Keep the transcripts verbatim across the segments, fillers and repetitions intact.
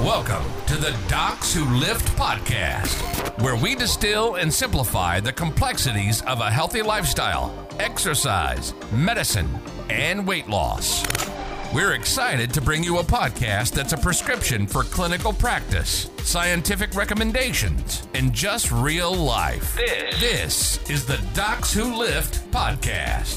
Welcome to the Docs Who Lift podcast, where we distill and simplify the complexities of a healthy lifestyle, exercise, medicine, and weight loss. We're excited to bring you a podcast that's a prescription for clinical practice, scientific recommendations, and just real life. This, this is the Docs Who Lift podcast.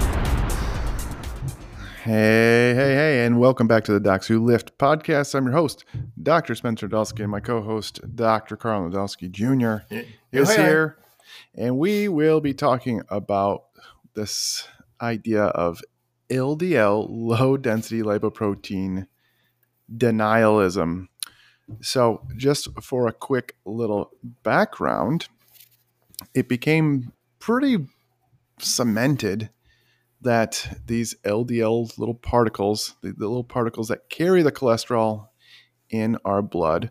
Hey, hey, hey, and welcome back to the Docs Who Lift podcast. I'm your host, Doctor Spencer Nadolski, and my co-host, Doctor Carl Nadolski Junior is hi, here, and we will be talking about this idea of L D L, low-density lipoprotein denialism. So just for a quick little background, it became pretty cemented that these L D L little particles, the, the little particles that carry the cholesterol in our blood,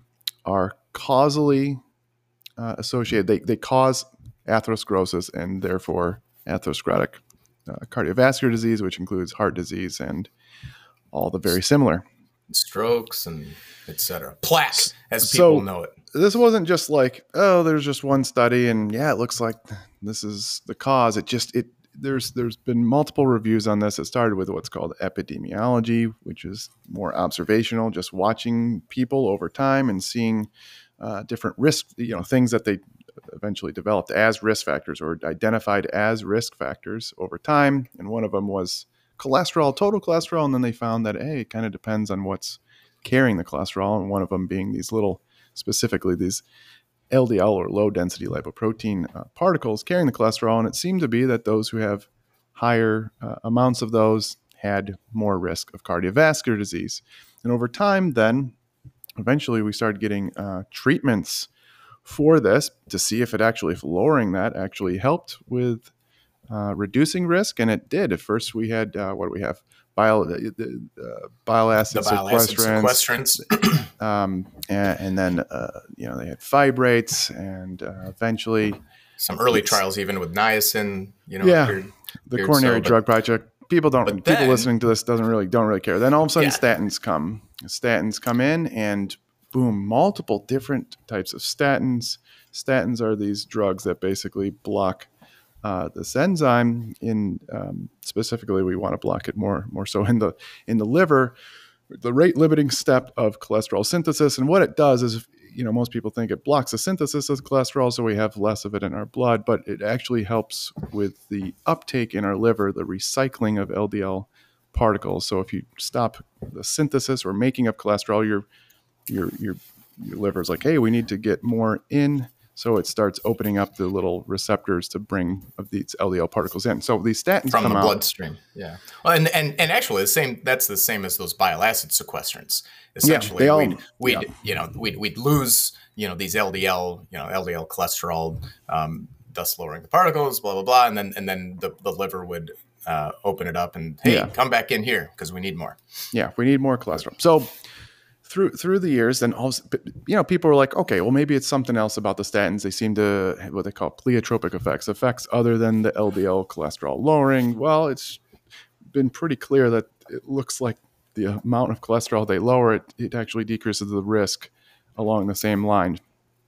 are causally uh, associated. They, they cause atherosclerosis and therefore atherosclerotic uh, cardiovascular disease, which includes heart disease and all the very similar. Strokes and et cetera. Plaque, as So- people know it. This wasn't just like, oh, there's just one study and yeah, it looks like this is the cause. It just, it, There's there's been multiple reviews on this. It started with what's called epidemiology, which is more observational, just watching people over time and seeing uh, different risk, you know, things that they eventually developed as risk factors or identified as risk factors over time. And one of them was cholesterol, total cholesterol. And then they found that, hey, it kind of depends on what's carrying the cholesterol. And one of them being these little, specifically these L D L or low density lipoprotein uh, particles carrying the cholesterol. And it seemed to be that those who have higher uh, amounts of those had more risk of cardiovascular disease. And over time, then eventually we started getting uh, treatments for this to see if it actually, if lowering that actually helped with uh, reducing risk. And it did. At first we had, uh, what do we have? Bile, uh, bile acid The bile acid sequestrants. sequestrants. Um, and, and then, uh, you know, they had fibrates and uh, eventually Some early It's- trials even with niacin, you know. Yeah. appeared- the appeared coronary so, but- drug project. People don't, but people then- listening to this doesn't really, don't really care. Then all of a sudden Yeah. statins come, statins come in and boom, multiple different types of statins. Statins are these drugs that basically block Uh, this enzyme in um, specifically, we want to block it more more so in the in the liver, the rate limiting step of cholesterol synthesis. And what it does is, you know, most people think it blocks the synthesis of cholesterol, so we have less of it in our blood, but it actually helps with the uptake in our liver, the recycling of L D L particles. So if you stop the synthesis or making of cholesterol, your your your your liver is like, hey, we need to get more in. So it starts opening up the little receptors to bring of these L D L particles in. So these statins from come the out. bloodstream. Yeah. Well, and, and and actually the same that's the same as those bile acid sequestrants. Essentially, they all- we'd, we'd yeah. you know, we'd we'd lose, you know, these L D L, you know, L D L cholesterol, um, thus lowering the particles, blah blah blah, and then and then the, the liver would uh, open it up and hey, Yeah. come back in here because we need more. Yeah, we need more cholesterol. So through through the years, then also, you know, people were like, okay, well, maybe it's something else about the statins. They seem to have what they call pleiotropic effects, effects other than the L D L cholesterol lowering. Well, it's been pretty clear that it looks like the amount of cholesterol they lower, it, it actually decreases the risk along the same line.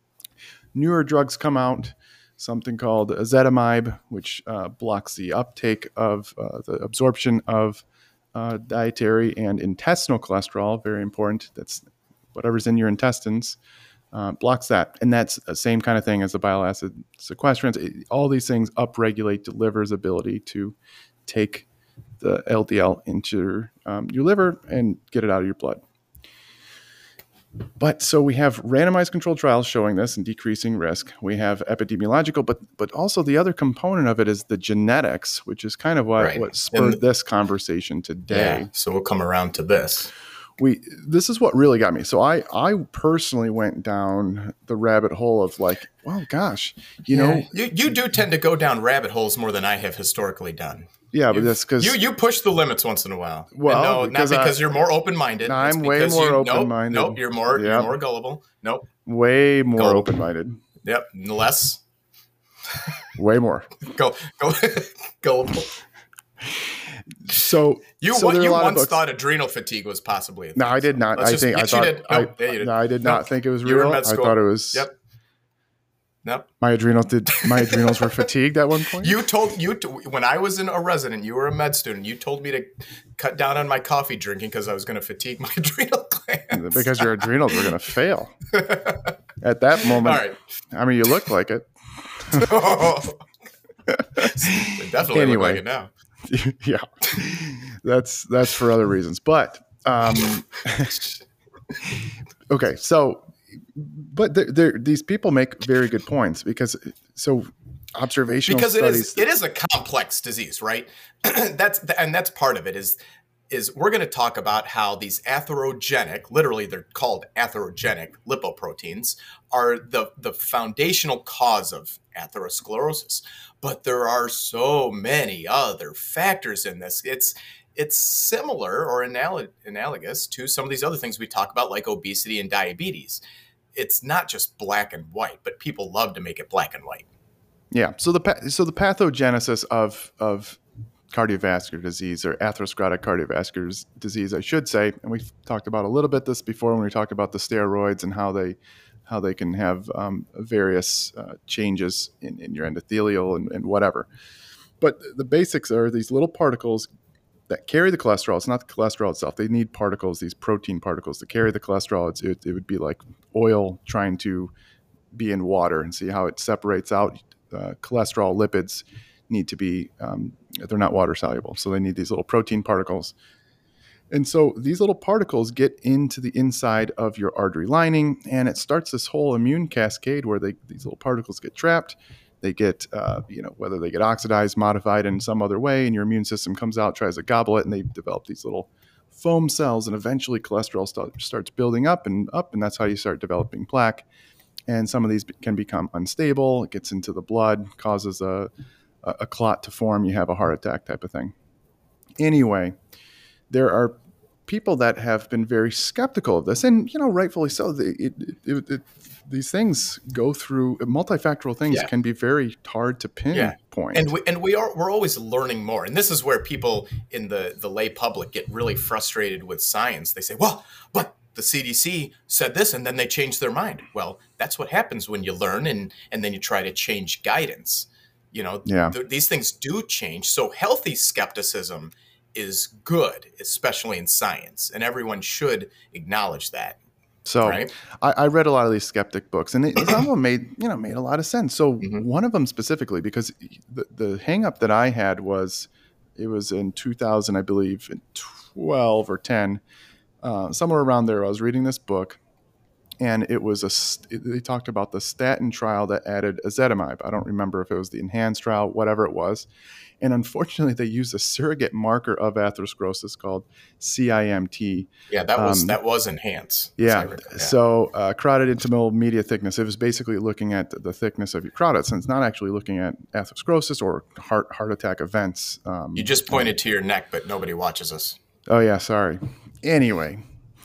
Newer drugs come out, something called ezetimibe, which uh, blocks the uptake of uh, the absorption of uh, dietary and intestinal cholesterol. Very important. That's whatever's in your intestines, uh, blocks that. And that's the same kind of thing as the bile acid sequestrants. It- all these things upregulate the liver's ability to take the L D L into um, your liver and get it out of your blood. But so we have randomized controlled trials showing this and decreasing risk. We have epidemiological, but but also the other component of it is the genetics, which is kind of what, Right. what spurred And- this conversation today. Yeah. So we'll come around to this. We this is what really got me. So I I personally went down the rabbit hole of like, well, gosh, you know, you you do tend to go down rabbit holes more than I have historically done. yeah, but that's because You you push the limits once in a while. Well, And no, because not because I- you're more open minded. No, I'm way more open-minded. Nope, nope, you're more Yep. you're more gullible. Nope. way more Go. open-minded, Yep. Less way more. go go gullible. So you so what, there are a you lot of once books. thought adrenal fatigue was possibly a thing. No, I did so not. let's I just- think I yes, you thought did. I, No, yeah, you did. no, I did No. not think it was You were in real. med I school. thought it was. Yep. Nope. My adrenals did. My adrenals were fatigued at one point. You told you t- when I was in a resident, you were a med student. You told me to cut down on my coffee drinking because I was going to fatigue my adrenal glands. Because your adrenals were going to fail. At that moment, All right. I mean, you look like it. They definitely Anyway. look like it now. Yeah, that's that's for other reasons. But um, okay, so but they're, they're, these people make very good points because so observational Because it studies. is it is a complex disease, right? that's and that's part of it is is we're going to talk about how these atherogenic, literally they're called atherogenic lipoproteins, are the, the foundational cause of atherosclerosis. But there are so many other factors in this. It's it's similar or analog, analogous to some of these other things we talk about, like obesity and diabetes. It's not just black and white, but people love to make it black and white. Yeah. So the so the pathogenesis of of cardiovascular disease or atherosclerotic cardiovascular disease, I should say, and we've talked about a little bit this before when we talked about the steroids and how they how they can have um, various uh, changes in, in your endothelial and, and whatever. But the basics are these little particles that carry the cholesterol. It's not the cholesterol itself. They need particles, these protein particles, to carry the cholesterol. It's, it, it would be like oil trying to be in water and see how it separates out. Uh, cholesterol, lipids need to be, um, they're not water soluble. So they need these little protein particles. And so these little particles get into the inside of your artery lining, and it starts this whole immune cascade where they, these little particles get trapped. They get, uh, you know, whether they get oxidized, modified in some other way, and your immune system comes out, tries to gobble it, and they develop these little foam cells, and eventually cholesterol start, starts building up and up, and that's how you start developing plaque. And some of these can become unstable. It gets into the blood, causes a, a clot to form. You have a heart attack type of thing. Anyway, there are people that have been very skeptical of this, and you know, rightfully so. It, it, it, it, these things go through multifactorial things Yeah. can be very hard to pinpoint. And we and we are we're always learning more. And this is where people in the the lay public get really frustrated with science. They say, "Well, but the C D C said this," and then they change their mind. Well, that's what happens when you learn and and then you try to change guidance. You know, Yeah. th- these things do change. So healthy skepticism is good, especially in science, and everyone should acknowledge that. So Right. I, I read a lot of these skeptic books, and it, some of them made you know made a lot of sense. So Mhm. one of them specifically, because the the hang up that I had was it was in two thousand, I believe, in twelve or ten, uh, somewhere around there. I was reading this book, and it was a st- they talked about the statin trial that added ezetimibe. I don't remember if it was the enhanced trial, whatever it was. And unfortunately, they used a surrogate marker of atherosclerosis called C I M T. Yeah, that was Um, that was enhance. as I Yeah. recall. So uh, carotid intimal media thickness, it was basically looking at the thickness of your carotids. And it's not actually looking at atherosclerosis or heart heart attack events. Um, You just pointed to your neck, but nobody watches us. Oh, yeah. Sorry. Anyway,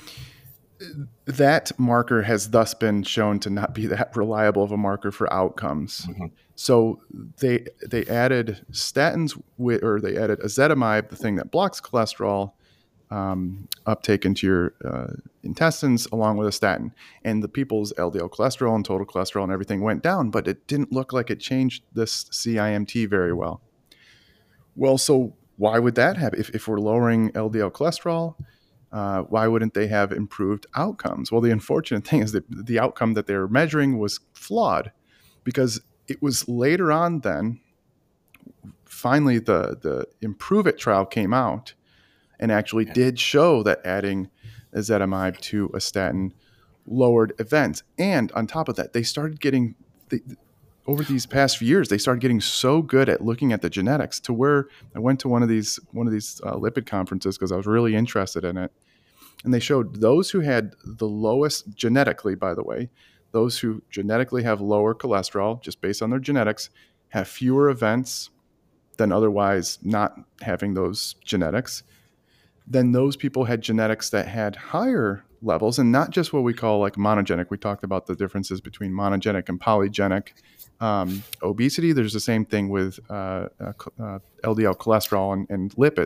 that marker has thus been shown to not be that reliable of a marker for outcomes. Mhm. So they they added statins with, or they added ezetimibe, the thing that blocks cholesterol um, uptake into your uh, intestines, along with a statin. And the people's L D L cholesterol and total cholesterol and everything went down, but it didn't look like it changed this C I M T very well. Well, so why would that happen? If, if we're lowering L D L cholesterol, uh, why wouldn't they have improved outcomes? Well, the unfortunate thing is that the outcome that they were measuring was flawed, because it was later on then, finally the, the Improve It trial came out and actually Yeah. did show that adding ezetimibe to a statin lowered events. And on top of that, they started getting, they, over these past few years, they started getting so good at looking at the genetics to where I went to one of these one of these uh, lipid conferences because I was really interested in it. And they showed those who had the lowest genetically, by the way, those who genetically have lower cholesterol, just based on their genetics, have fewer events than otherwise not having those genetics. Then those people had genetics that had higher levels, and not just what we call like monogenic. We talked about the differences between monogenic and polygenic um, obesity. There's the same thing with uh, uh, uh, L D L cholesterol and, and lipids.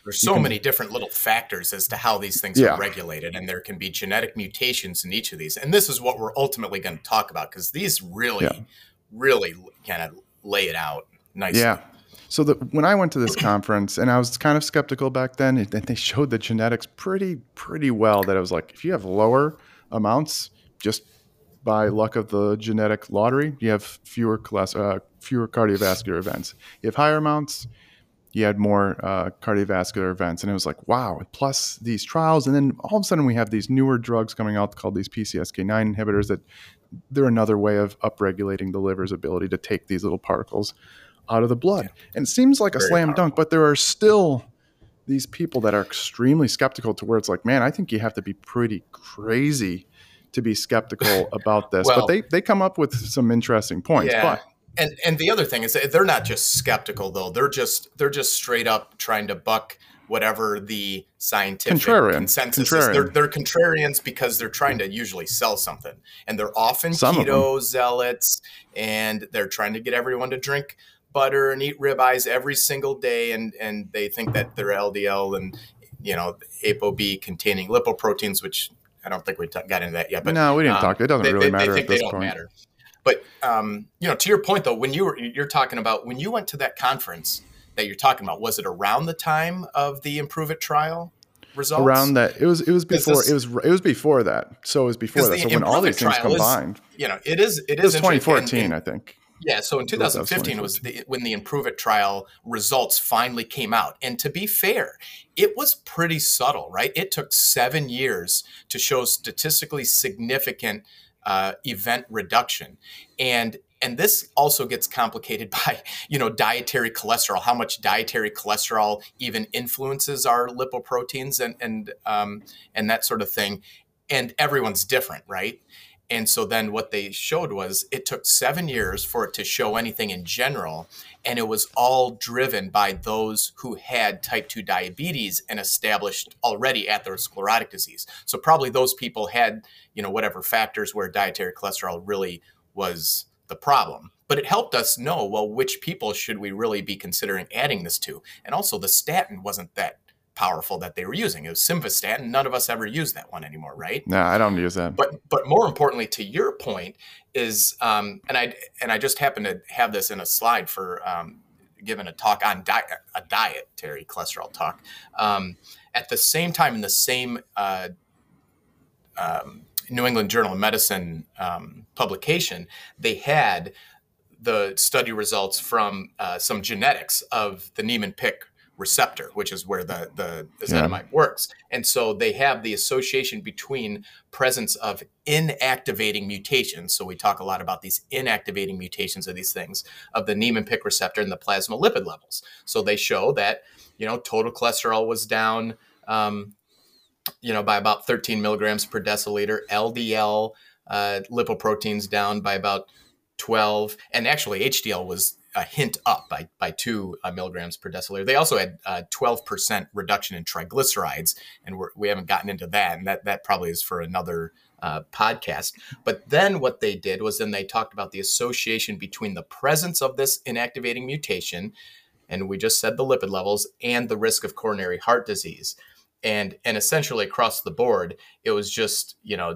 there's so can, many different little factors as to how these things yeah. are regulated, and there can be genetic mutations in each of these. And this is what we're ultimately going to talk about, because these really, yeah. really kind of lay it out nicely. Yeah. So the, when I went to this conference, and I was kind of skeptical back then, and they showed the genetics pretty, pretty well, that it was like, if you have lower amounts, just by luck of the genetic lottery, you have fewer class, uh, fewer cardiovascular events. You have higher amounts, you had more uh, cardiovascular events. And it was like, wow, plus these trials. And then all of a sudden we have these newer drugs coming out called these P C S K nine inhibitors, that they're another way of upregulating the liver's ability to take these little particles out of the blood. And it seems like a Very slam powerful. dunk, but there are still these people that are extremely skeptical, to where it's like, man, I think you have to be pretty crazy to be skeptical about this. Well, but they, they come up with some interesting points. Yeah. But and and the other thing is that they're not just skeptical, though. They're just they're just straight up trying to buck whatever the scientific Contrarian. consensus Contrarian. is. They're, they're contrarians because they're trying to usually sell something. And they're often Some keto zealots, and they're trying to get everyone to drink butter and eat ribeyes every single day. And, and they think that they're L D L and, you know, ApoB containing lipoproteins, which I don't think we t- got into that yet. But no, we didn't um, talk. It doesn't they, really they, matter they think at this they don't point. Matter. But, um, you know, to your point, though, when you were, you're talking about when you went to that conference that you're talking about, was it around the time of the Improve It trial results? Around that, it was, it was before, this, it was, it was before that. So it was before that. So when all these things combined, is, you know, it is, it is it was twenty fourteen, and, and, I think. Yeah. So in two thousand fifteen, it was the, when the Improve It trial results finally came out. And to be fair, it was pretty subtle, right? It took seven years to show statistically significant uh, event reduction. And And this also gets complicated by, you know, dietary cholesterol, how much dietary cholesterol even influences our lipoproteins and and um, and that sort of thing. And everyone's different, right? And so then what they showed was it took seven years for it to show anything in general. And it was all driven by those who had type two diabetes and established already atherosclerotic disease. So probably those people had, you know, whatever factors where dietary cholesterol really was the problem. But it helped us know, well, which people should we really be considering adding this to? And also the statin wasn't that powerful that they were using. It was simvastatin. None of us ever use that one anymore, right? No, I don't use that. But but more importantly, to your point is, um, and I and I just happened to have this in a slide for um, giving a talk on di- a dietary cholesterol talk. Um, at the same time, in the same uh, um, New England Journal of Medicine um, publication, they had the study results from uh, some genetics of the Niemann-Pick receptor, which is where the, the ezetimibe yeah. works. And so they have the association between presence of inactivating mutations. So we talk a lot about these inactivating mutations of these things, of the Niemann-Pick receptor and the plasma lipid levels. So they show that, you know, total cholesterol was down, um, you know, by about thirteen milligrams per deciliter, L D L uh, lipoproteins down by about twelve, and actually H D L was a hint up by by two uh, milligrams per deciliter. They also had uh, twelve percent reduction in triglycerides, and we're, we haven't gotten into that, and that that probably is for another uh, podcast. But then what they did was then they talked about the association between the presence of this inactivating mutation, and we just said the lipid levels, and the risk of coronary heart disease. And and essentially across the board, it was just, you know,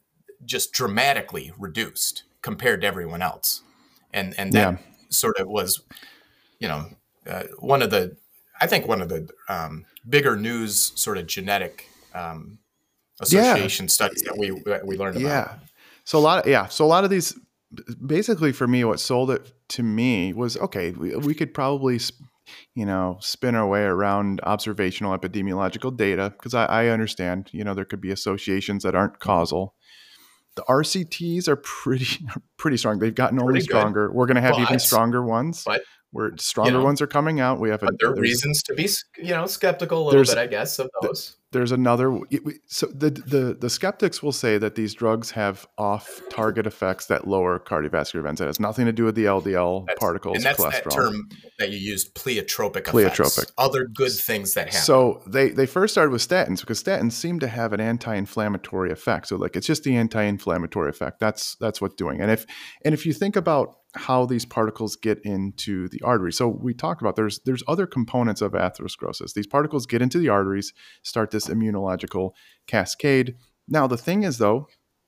just dramatically reduced compared to everyone else. And and that yeah. sort of was, you know, uh, one of the, I think one of the um, bigger news sort of genetic um, association yeah. studies that we we learned about. Yeah. So a lot of, yeah. So a lot of these, basically for me, what sold it to me was, okay, we, we could probably sp- you know, spin our way around observational epidemiological data, because I, I understand, you know, there could be associations that aren't causal. The R C Ts are pretty pretty strong. They've gotten only pretty stronger. Good. We're going to have but, even stronger ones. But where stronger you know, ones are coming out. We have. But a, there are reasons to be, you know, skeptical a little bit, I guess, of those. There's another. So the the the skeptics will say that these drugs have off-target effects that lower cardiovascular events. It has nothing to do with the L D L that's, particles, and that's cholesterol. That term that you used, pleiotropic effects. Pleiotropic. Other good things that happen. So they they first started with statins because statins seem to have an anti-inflammatory effect. So like it's just the anti-inflammatory effect. That's that's what's doing. And if and if you think about how these particles get into the artery. So we talked about there's there's other components of atherosclerosis. These particles get into the arteries, start this immunological cascade. Now the thing is though,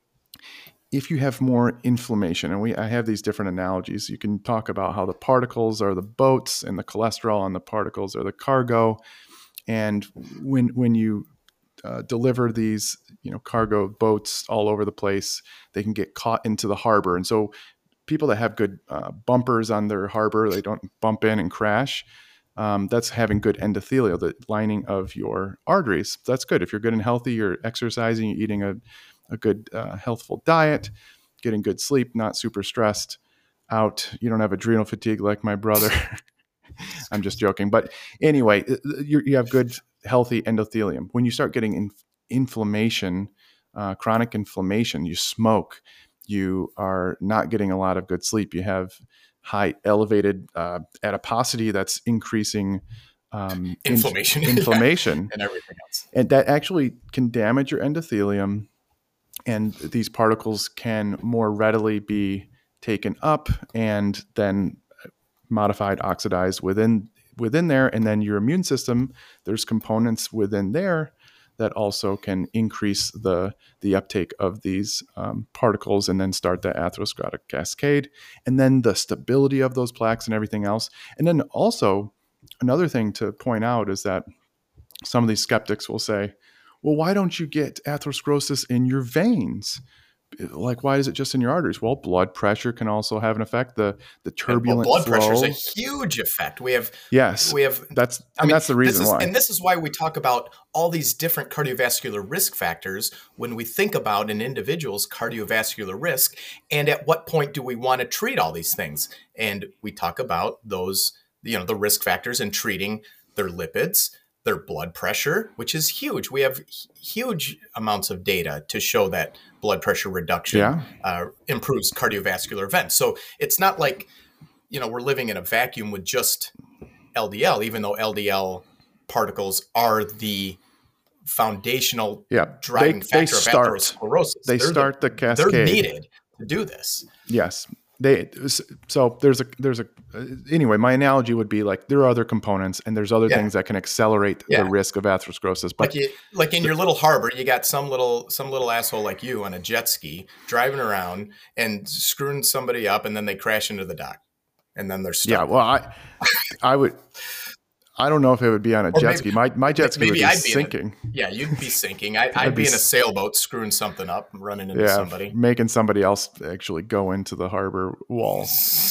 if you have more inflammation, and we I have these different analogies, you can talk about how the particles are the boats and the cholesterol and the particles are the cargo. And when when you uh, deliver these, you know, cargo boats all over the place, they can get caught into the harbor. And so people that have good uh, bumpers on their harbor, they don't bump in and crash. Um, that's having good endothelial, the lining of your arteries. That's good. If you're good and healthy, you're exercising, you're eating a, a good uh, healthful diet, getting good sleep, not super stressed out. You don't have adrenal fatigue like my brother. I'm just joking. But anyway, you, you have good, healthy endothelium. When you start getting in, inflammation, uh, chronic inflammation, you smoke, you are not getting a lot of good sleep. You have high elevated uh, adiposity that's increasing um, inflammation, in, inflammation, and everything else. And that actually can damage your endothelium. And these particles can more readily be taken up and then modified, oxidized within within there. And then your immune system, there's components within there that also can increase the the uptake of these um, particles and then start the atherosclerotic cascade. And then the stability of those plaques and everything else. And then also another thing to point out is that some of these skeptics will say, well, why don't you get atherosclerosis in your veins? Like, why is it just in your arteries? Well, blood pressure can also have an effect. The the turbulent well, blood flow. pressure is a huge effect. We have yes, we have that's and I mean, that's the reason this is, why. And this is why we talk about all these different cardiovascular risk factors when we think about an individual's cardiovascular risk, and at what point do we want to treat all these things? And we talk about those, you know, the risk factors in treating their lipids, their blood pressure, which is huge. We have huge amounts of data to show that blood pressure reduction yeah. uh, improves cardiovascular events. So it's not like, you know, we're living in a vacuum with just L D L, even though L D L particles are the foundational yeah. driving they, factor they of start, atherosclerosis. They they're start the, the cascade. They're needed to do this. Yes. They, so there's a, there's a, anyway, my analogy would be like, there are other components and there's other yeah. things that can accelerate yeah. the risk of atherosclerosis. But like, you, like in your little harbor, you got some little, some little asshole like you on a jet ski driving around and screwing somebody up, and then they crash into the dock and then they're stuck. Yeah. Well, I, I would, I don't know if it would be on a or jet maybe, ski. My my jet ski would be, I'd be sinking. A, yeah, you'd be sinking. I, I'd, I'd be, be in a sailboat screwing something up and running into yeah, somebody. Making somebody else actually go into the harbor wall.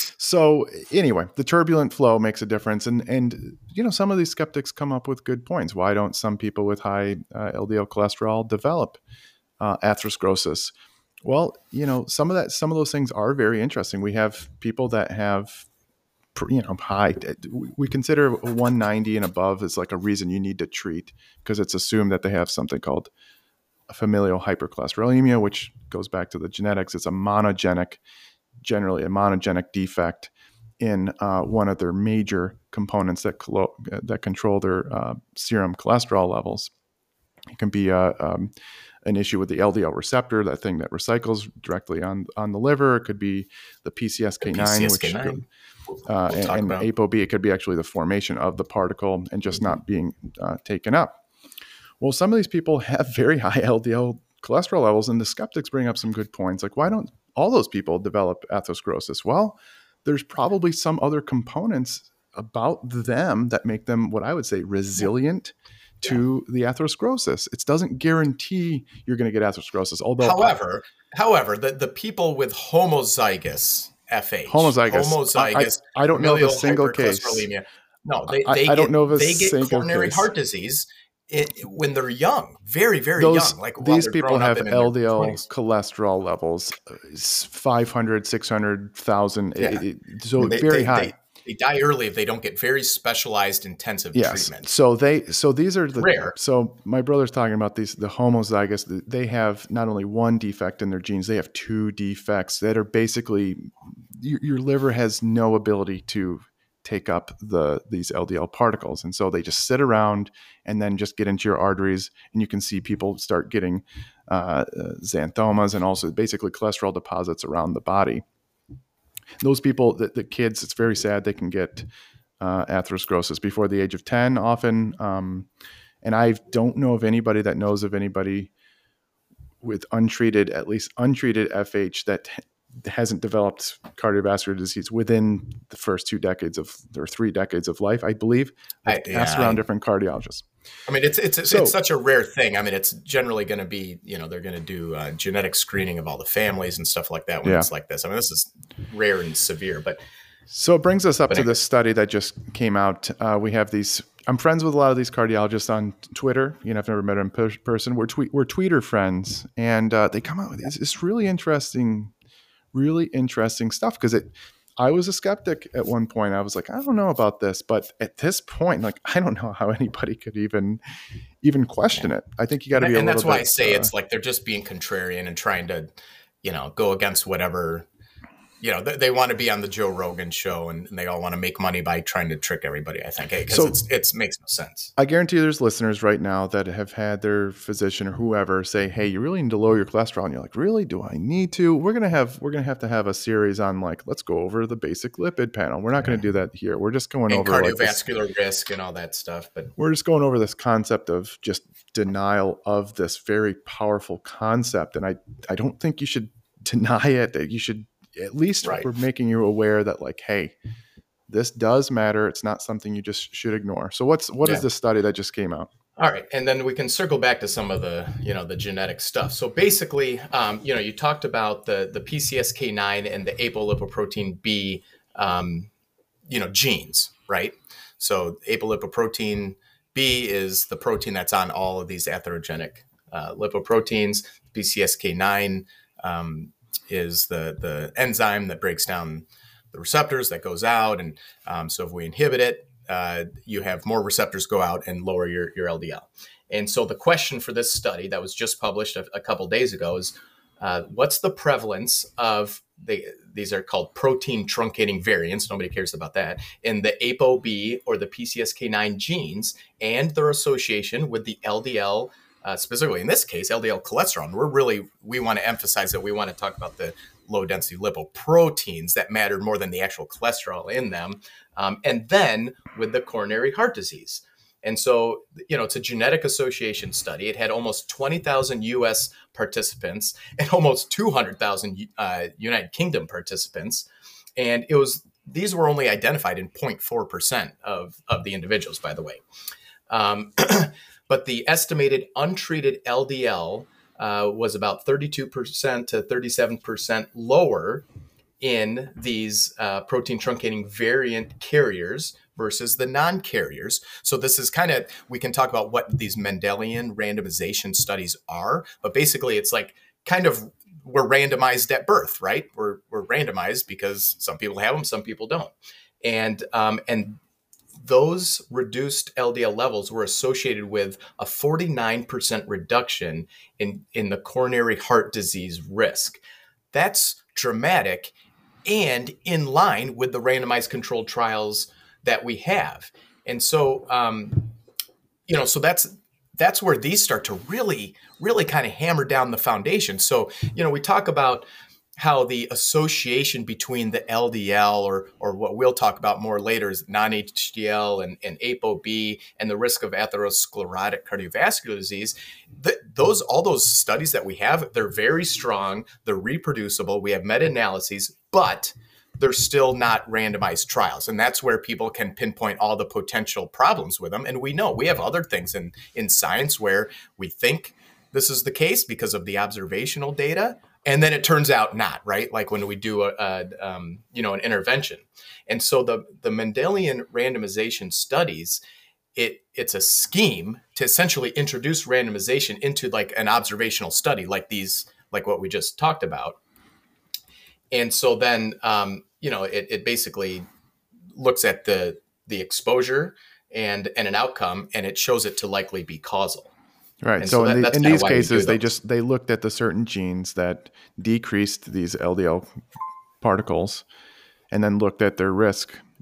So anyway, the turbulent flow makes a difference. And, and you know, some of these skeptics come up with good points. Why don't some people with high uh, L D L cholesterol develop uh, atherosclerosis? Well, you know, some of that, some of those things are very interesting. We have people that have you know, high, we consider one ninety and above is like a reason you need to treat, because it's assumed that they have something called familial hypercholesterolemia, which goes back to the genetics. It's a monogenic, generally a monogenic defect in uh, one of their major components that clo- that control their uh, serum cholesterol levels. It can be a, um, an issue with the L D L receptor, that thing that recycles directly on, on the liver. It could be the P C S K nine, P C S K nine. which uh, we'll and, and ApoB. It could be actually the formation of the particle and just not being uh, taken up. Well, some of these people have very high L D L cholesterol levels, and the skeptics bring up some good points. Like, why don't all those people develop atherosclerosis? Well, there's probably some other components about them that make them, what I would say, resilient to yeah. the atherosclerosis. It doesn't guarantee you're going to get atherosclerosis. Although, however, I, however, the, the people with homozygous F H, homozygous, homozygous, I, I don't know of a single case. No, they, they I, get, I don't know of a they get single coronary case. heart disease it, when they're young, very, very Those, young. Like these people have L D L cholesterol levels, five hundred, six hundred thousand, yeah. so they, very they, high. They, They die early if they don't get very specialized intensive yes. treatment. So they, so these are the rare. So my brother's talking about these, the homozygous. They have not only one defect in their genes, they have two defects that are basically your, your liver has no ability to take up the these L D L particles, and so they just sit around and then just get into your arteries, and you can see people start getting uh, uh, xanthomas and also basically cholesterol deposits around the body. Those people, the, the kids, it's very sad. They can get uh, atherosclerosis before the age of ten often. Um, and I don't know of anybody that knows of anybody with untreated, at least untreated F H that hasn't developed cardiovascular disease within the first two decades of or three decades of life, I believe. I've I, asked yeah, around I, different cardiologists. I mean, it's it's So- it's such a rare thing. I mean, it's generally going to be, you know, they're going to do uh, genetic screening of all the families and stuff like that when Yeah. it's like this. I mean, this is rare and severe, but So it brings us up But to anyway. this study that just came out. Uh, we have these. I'm friends with a lot of these cardiologists on Twitter. You know, I've never met them in per- person. We're tweet. We're tweeter friends, and uh, they come out with this. It's really interesting, really interesting stuff. Because it, I was a skeptic at one point. I was like, I don't know about this, but at this point, like, I don't know how anybody could even, even question it. I think you got to be a and little that's bit. why I say uh, it's like they're just being contrarian and trying to, you know, go against whatever. You know, they, they want to be on the Joe Rogan show, and, and they all want to make money by trying to trick everybody. I think because So- it's it's makes no sense. I guarantee there's listeners right now that have had their physician or whoever say, "Hey, you really need to lower your cholesterol," and you're like, "Really? Do I need to?" We're gonna have we're gonna have to have a series on like, let's go over the basic lipid panel. We're not gonna do that here. We're just going And over like this, cardiovascular risk and all that stuff. But we're just going over this concept of just denial of this very powerful concept, and I I don't think you should deny it. That you should at least Right. we're making you aware that like, hey, this does matter. It's not something you just should ignore. So what's what is Yeah. this study that just came out? all right, and then we can circle back to some of the, you know, the genetic stuff. So basically, um, you know, you talked about the the P C S K nine and the apolipoprotein B, um, you know, genes, right? So apolipoprotein B is the protein that's on all of these atherogenic uh, lipoproteins. P C S K nine um, is the the enzyme that breaks down the receptors that goes out, and um, so if we inhibit it, uh, you have more receptors go out and lower your, your L D L. And so the question for this study that was just published a, a couple days ago is, uh, what's the prevalence of the, these are called protein truncating variants, nobody cares about that, in the ApoB or the P C S K nine genes and their association with the L D L, uh, specifically in this case, L D L cholesterol. And we're really, we want to emphasize that we want to talk about the low density lipoproteins that matter more than the actual cholesterol in them. Um, and then with the coronary heart disease. And so, you know, it's a genetic association study. It had almost twenty thousand U S participants and almost two hundred thousand uh, United Kingdom participants. And it was, these were only identified in zero point four percent of, of the individuals, by the way. Um, but the estimated untreated L D L uh, was about thirty-two percent to thirty-seven percent lower in these uh, protein truncating variant carriers versus the non-carriers. So this is kind of, we can talk about what these Mendelian randomization studies are, but basically it's like kind of, we're randomized at birth, right? We're, we're randomized because some people have them, some people don't. And, um, and those reduced L D L levels were associated with a forty-nine percent reduction in, in the coronary heart disease risk. That's dramatic and in line with the randomized controlled trials that we have. And so, um, you know, so that's, that's where these start to really, really kind of hammer down the foundation. So, you know, we talk about how the association between the L D L or, or what we'll talk about more later is non-H D L and, and ApoB and the risk of atherosclerotic cardiovascular disease. The, those, all those studies that we have, they're very strong, they're reproducible. We have meta-analyses, but they're still not randomized trials. And that's where people can pinpoint all the potential problems with them. And we know we have other things in, in science where we think this is the case because of the observational data. And then it turns out not, right? Like when we do a, a um, you know, an intervention. And so the, the Mendelian randomization studies, it it's a scheme to essentially introduce randomization into like an observational study, like these, like what we just talked about. And so then, um, you know, it, it basically looks at the the exposure and and an outcome, and it shows it to likely be causal. Right. And So, so that- in, the, that's in kinda these why we do cases, they those. just they looked at the certain genes that decreased these L D L particles, and then looked at their risk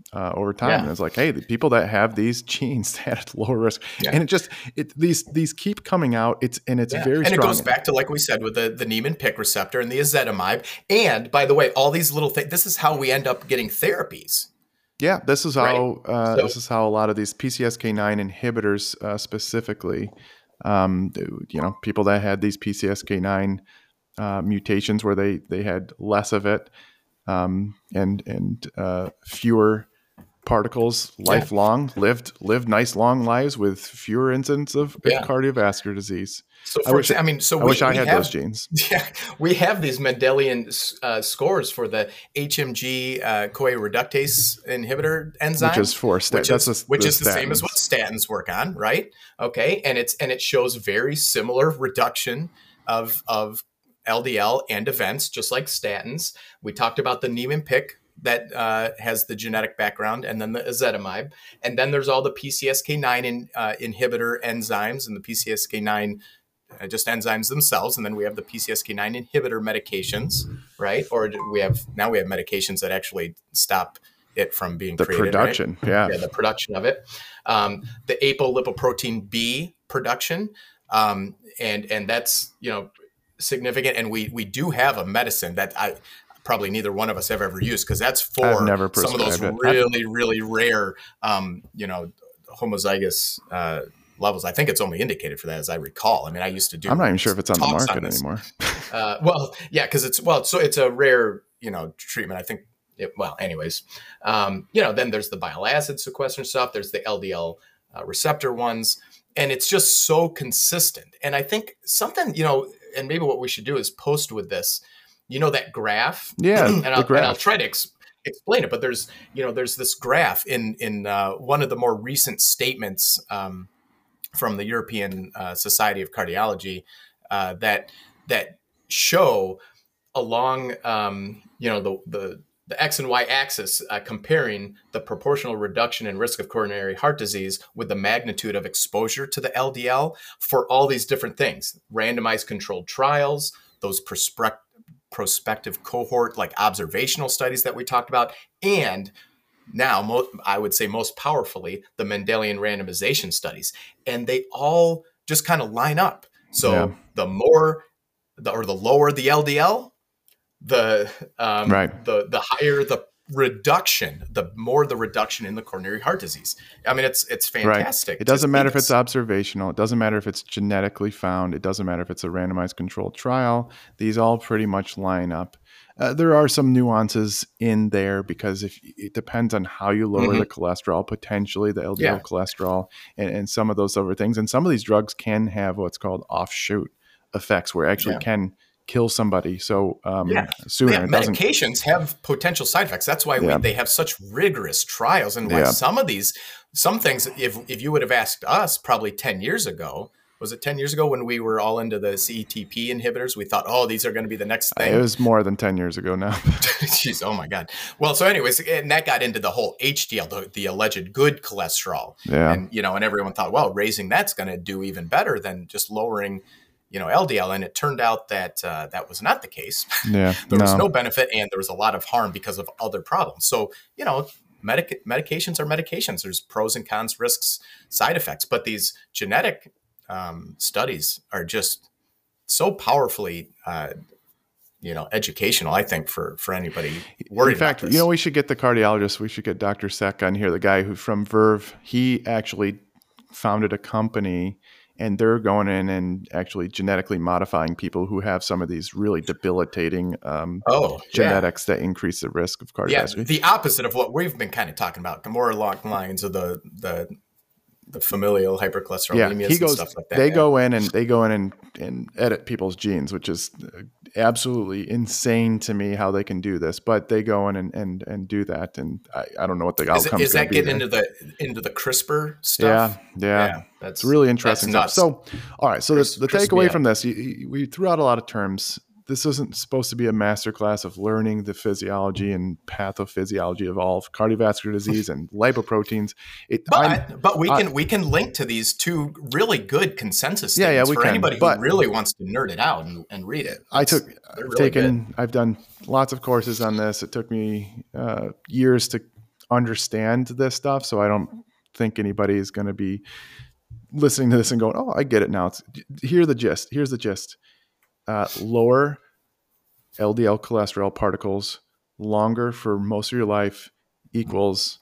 uh, over time. Yeah. And it's like, hey, the people that have these genes had lower risk, Yeah. and it just it these these keep coming out. It's and it's Yeah. very and strong. it goes back to, like we said, with the the Niemann-Pick receptor and the ezetimibe. And by the way, all these little things. This is how we end up getting therapies. Yeah, this is how Right. uh, So- this is how a lot of these P C S K nine inhibitors, uh, specifically, um, you know, people that had these P C S K nine uh, mutations where they they had less of it, um, and and uh, fewer particles lifelong, lived lived nice long lives with fewer incidents of Yeah. cardiovascular disease. So I for wish- exa- I mean, so I we, wish I we had have, those genes. Yeah, we have these Mendelian uh, scores for the H M G uh, CoA reductase inhibitor enzyme, Which is for sta- which that's is, the- which the is the same as statins. what statins work on, right? Okay, and it's and it shows very similar reduction of of L D L and events, just like statins. We talked about the Niemann-Pick that uh, has the genetic background, and then the ezetimibe, and then there's all the P C S K nine in, uh, inhibitor enzymes and the P C S K nine uh, just enzymes themselves, and then we have the P C S K nine inhibitor medications, right? Or we have now we have medications that actually stop it from being The created, production, right? yeah. yeah, the production of it, um, the apolipoprotein B production, um, and and that's you know significant. And we we do have a medicine that I probably neither one of us have ever used, because that's for I've never some of those prescribed it. really really rare, um, you know, homozygous uh, levels. I think it's only indicated for that, as I recall. I mean, I used to do. I'm not even sure if it's on the talks market this. anymore. Uh, well, yeah, because it's well, so it's a rare, you know, treatment. I think. It, well, anyways, um, you know, then there's the bile acid sequestering stuff. There's the L D L uh, receptor ones, and it's just so consistent. And I think something, you know, and maybe what we should do is post with this, you know, that graph. Yeah, and, the I'll, graph. and I'll try to ex- explain it. But there's, you know, there's this graph in in uh, one of the more recent statements um, from the European uh, Society of Cardiology uh, that that show along, um, you know, the the the X and Y axis, uh, comparing the proportional reduction in risk of coronary heart disease with the magnitude of exposure to the L D L for all these different things, randomized controlled trials, those prospect- prospective cohort, like observational studies that we talked about, and now mo- I would say most powerfully, the Mendelian randomization studies. And they all just kind of line up. So Yeah. the more the, or the lower the L D L, the um, Right. the the higher the reduction, the more the reduction in the coronary heart disease. I mean, it's it's fantastic. Right. It doesn't to matter see if it's this. observational. It doesn't matter if it's genetically found. It doesn't matter if it's a randomized controlled trial. These all pretty much line up. Uh, there are some nuances in there because if it depends on how you lower Mhm. the cholesterol, potentially the L D L Yeah. cholesterol, and, and some of those other things. And some of these drugs can have what's called offshoot effects, where it actually Yeah. can kill somebody. So um, Yeah. sooner Yeah, it doesn't. medications have potential side effects. That's why Yeah. we, they have such rigorous trials, and why Yeah. some of these, some things, if if you would have asked us probably ten years ago, was it ten years ago when we were all into the C E T P inhibitors? We thought, oh, these are going to be the next thing. It was more than ten years ago now. Jeez, oh my God. Well, so anyways, and that got into the whole H D L, the, the alleged good cholesterol. Yeah. And, you know, and everyone thought, well, raising that's going to do even better than just lowering, you know, L D L. And it turned out that uh, that was not the case. Yeah. There was no benefit, and there was a lot of harm because of other problems. So, you know, medic- medications are medications. There's pros and cons, risks, side effects. But these genetic um, studies are just so powerfully, uh, you know, educational, I think, for, for anybody worried In fact, about this. you know, we should get the cardiologist. We should get Doctor Sek on here, the guy who from Verve. He actually founded a company, and they're going in and actually genetically modifying people who have some of these really debilitating um, oh, yeah. genetics that increase the risk of Yeah, cardiovascular. the opposite of what we've been kind of talking about, more along the lines of the the, the familial hypercholesterolemias Yeah, he and goes. stuff like that. They yeah. go in and they go in and, and edit people's genes, which is absolutely insane to me how they can do this. But they go in and and, and do that, and I, I don't know what the Is, outcome it, is is going that to be. getting there. into the into the CRISPR stuff? Yeah, yeah, Yeah, that's it's really interesting that's stuff. nuts. So, all right. So Chris- the, the Chris takeaway me from this, you, you, we threw out a lot of terms. This isn't supposed to be a masterclass of learning the physiology and pathophysiology of all of cardiovascular disease and lipoproteins. It, I'm- But but we I- can we can link to these two really good consensus Yeah, yeah, statements we for can, anybody but- who really wants to nerd it out and, and read it. I It's- took, they're I've really taken, I've done lots of courses on this. It took me uh, years to understand this stuff. So I don't think anybody is going to be listening to this and going, oh, I get it now. It's, here's the gist. Here's the gist. Uh, lower L D L cholesterol particles longer for most of your life equals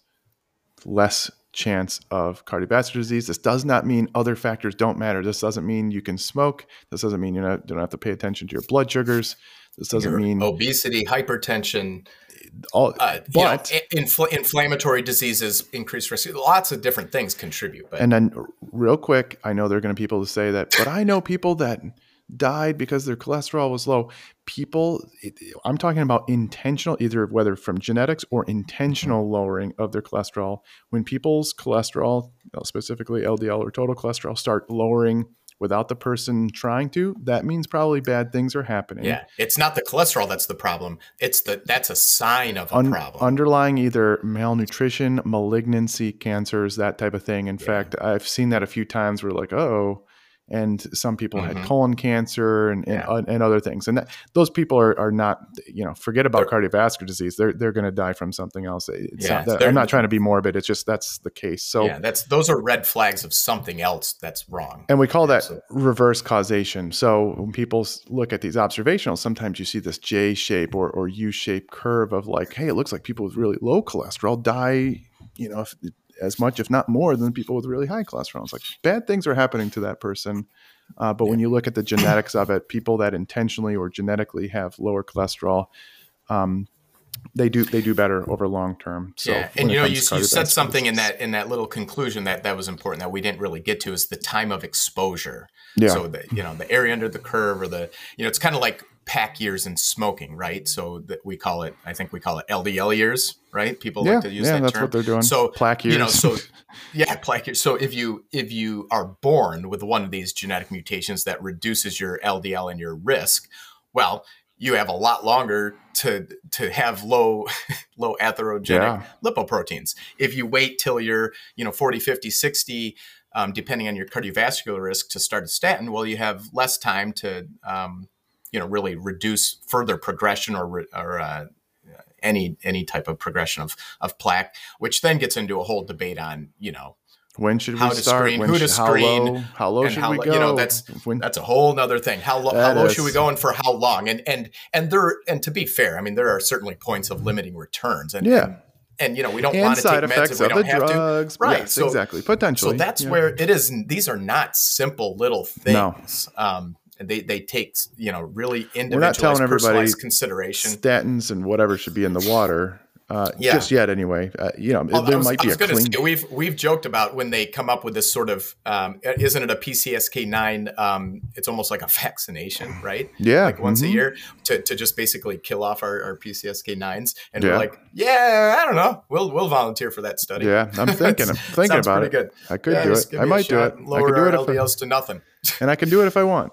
less chance of cardiovascular disease. This does not mean other factors don't matter. This doesn't mean you can smoke. This doesn't mean you don't have to pay attention to your blood sugars. This doesn't your mean obesity, hypertension, all, uh, but you know, infl- inflammatory diseases, increased risk. Lots of different things contribute. But. And then real quick, I know there are going to be people to say that, but I know people that died because their cholesterol was low. People, I'm talking about intentional, either whether from genetics or intentional lowering of their cholesterol. When people's cholesterol, specifically L D L or total cholesterol, start lowering without the person trying to, that means probably bad things are happening. Yeah, it's not the cholesterol that's the problem. It's the that's a sign of a Un- problem. Underlying either malnutrition, malignancy, cancers, that type of thing. In yeah. fact, I've seen that a few times where like, oh, and some people mm-hmm. had colon cancer and and, yeah. and other things. And that, those people are, are not, you know, forget about they're, cardiovascular disease. They're they're going to die from something else. It's yeah, not, I'm not trying to be morbid. It's just that's the case. So yeah, that's those are red flags of something else that's wrong. And we call that Absolutely. reverse causation. So when people look at these observational, sometimes you see this J shape or or U shaped curve of like, hey, it looks like people with really low cholesterol die, you know, if, as much, if not more, than people with really high cholesterol. It's like bad things are happening to that person. Uh, but yeah. when you look at the genetics of it, people that intentionally or genetically have lower cholesterol, um, they do they do better over long term. So yeah, and you know, you, you said something in that in that little conclusion that that was important that we didn't really get to is the time of exposure. Yeah. So the you know the area under the curve or the you know it's kind of like pack years in smoking, right? So that we call it, I think we call it L D L years, right? People yeah, like to use yeah, that that's term. what they're doing. So plaque years. You know, so yeah, plaque years. So if you if you are born with one of these genetic mutations that reduces your L D L and your risk, well, you have a lot longer to to have low low atherogenic yeah. lipoproteins. If you wait till you're, you know, forty, fifty, sixty, um, depending on your cardiovascular risk to start a statin, well, you have less time to um, you know, really reduce further progression or, or uh, any any type of progression of of plaque, which then gets into a whole debate on, you know, when should how we to start? screen, when who to should, screen, how low, how low should how, we go? You know, that's when, that's a whole nother thing. How low how low is. should we go and for how long? And and and there and to be fair, I mean, there are certainly points of limiting returns. And yeah. And, and you know, we don't and want to take meds if we of don't the have drugs. to. Right. Yes, so, exactly. Potentially. So that's yeah. where it is. These are not simple little things. No. Um, They they take, you know, really individualized, We're not telling everybody consideration. Statins and whatever should be in the water uh, yeah. just yet. Anyway, uh, you know, well, there was, might be a clean. Say, we've we've joked about when they come up with this sort of, um, isn't it a P C S K nine? Um, it's almost like a vaccination, right? Yeah, like once mm-hmm. a year to, to just basically kill off our, our P C S K nines, and yeah. we're like, yeah, I don't know, we'll we'll volunteer for that study. Yeah, I'm thinking, I'm thinking about it. Good. I could yeah, do it. I might do it. Lower I could do our it L D Ls I, to nothing, and I can do it if I want.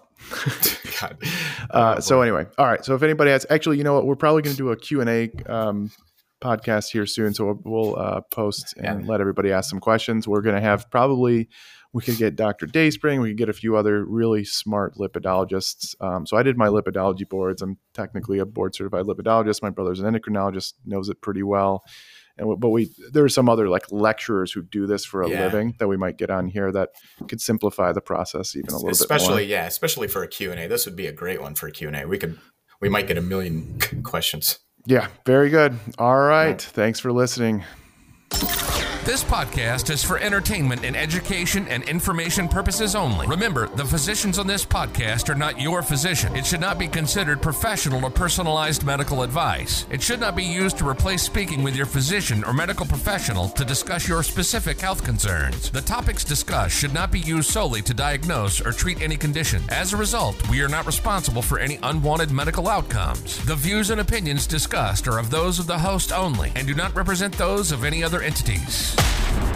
God. Uh, so anyway, all right. So if anybody has, actually, you know what, we're probably going to do a Q and A um, podcast here soon. So we'll, we'll uh, post and yeah. let everybody ask some questions. We're going to have probably, we could get Doctor Dayspring. We could get a few other really smart lipidologists. Um, so I did my lipidology boards. I'm technically a board certified lipidologist. My brother's an endocrinologist, knows it pretty well. And but we there are some other like lecturers who do this for a yeah. living that we might get on here that could simplify the process even a little especially, bit more. Yeah, especially for a Q and A. This would be a great one for a Q and A. We could we might get a million questions. Yeah, very good. All right. Yeah. Thanks for listening. This podcast is for entertainment and education and information purposes only. Remember, the physicians on this podcast are not your physician. It should not be considered professional or personalized medical advice. It should not be used to replace speaking with your physician or medical professional to discuss your specific health concerns. The topics discussed should not be used solely to diagnose or treat any condition. As a result, we are not responsible for any unwanted medical outcomes. The views and opinions discussed are of those of the host only and do not represent those of any other entities.